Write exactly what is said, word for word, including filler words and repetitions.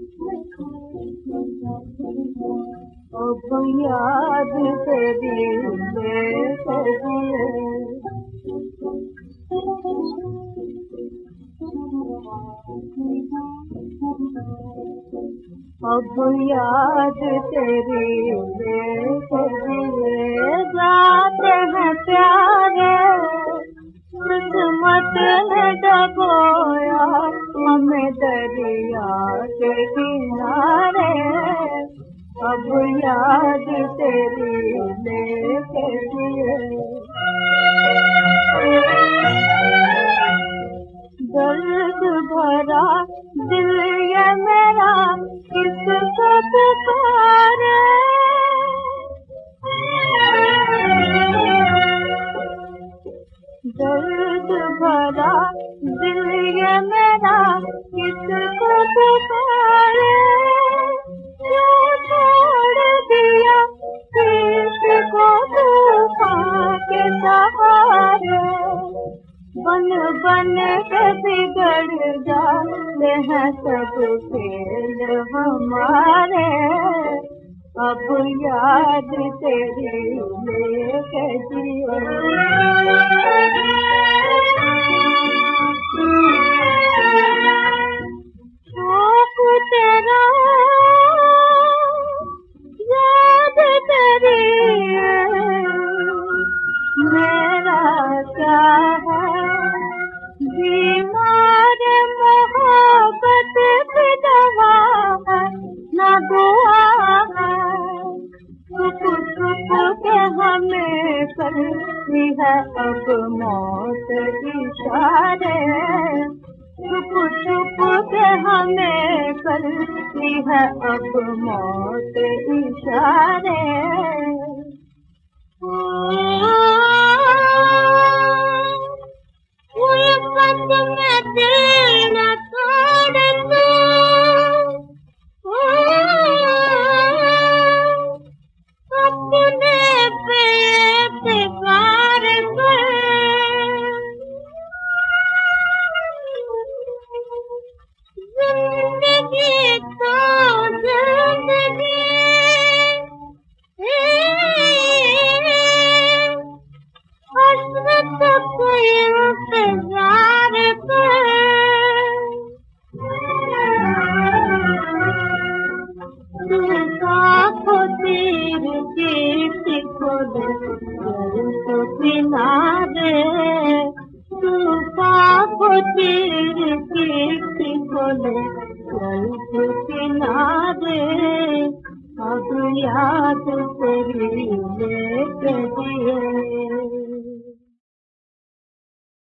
अब याद तेरी बेखुदी अब याद तेरी बेखुदी जाते हैं प्यारे किस्मत ने डबोया हमें दरिया के किनारे अब याद तेरी लेके जिए दर्द भरा दिल ये मेरा किसको पुकारे दर्द भरा दिल ये मेरा किसको पुकारे क्यों छोड़ दिया किसको तूफान के सहारे बन बन के बिगड़ जाते हैं सब खेल हमारे अब याद तेरी लेके जिए शौक तेरा याद तेरी मेरा क्या है बीमार मोहब्बत की दवा है न दुआ है छुप छुप के हमें करती है अब मौत इशारे छुप छुप के हमें करती है अब मौत इशारे किनारे तूफान को तीर की खोले किनारे अब याद तेरी लेके जिए।